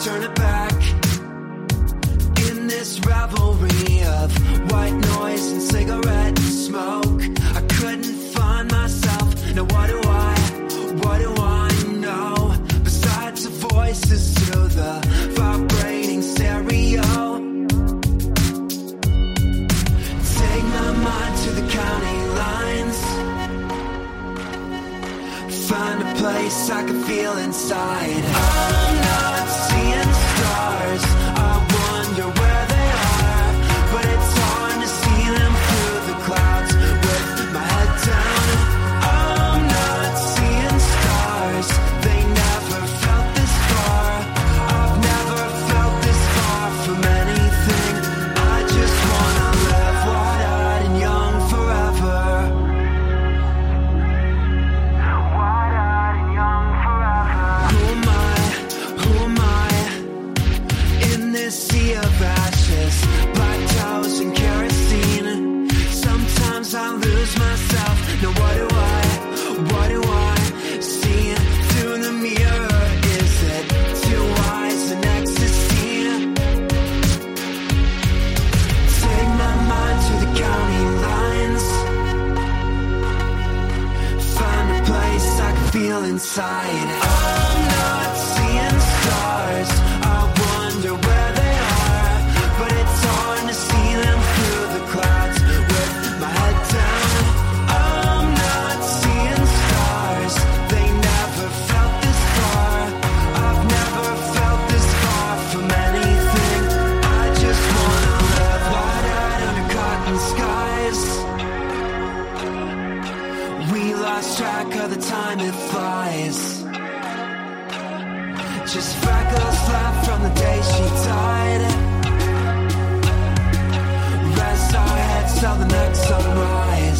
turn it back. In this revelry of white noise and cigarette smoke, I couldn't find myself. Now what do I know? Besides the voices to the vibrating stereo. Take my mind to the county lines. Find a place I can feel inside. I'm not seeing stars. I wonder where they are, but it's hard to see them through the clouds with my head down. I'm not seeing stars. They never felt this far. I've never felt this far from anything. I just wanna live wide-eyed and young forever. Wide-eyed and young forever. Who am I in this sea of ashes, black toes and kerosene? Sometimes I lose myself. Now what do I see through the mirror? Is it two eyes and ecstasy? Take my mind to the county lines. Find a place I can feel inside. I'm not seeing stars. I wonder where they are, but it's hard to see them through the clouds with my head down. I'm not seeing stars. They never felt this far. I've never felt this far from anything. I just wanna live wide-eyed under cotton skies. We lost track of the time, it flies. Just freckles left from the day she died. Rest our heads till the next sunrise.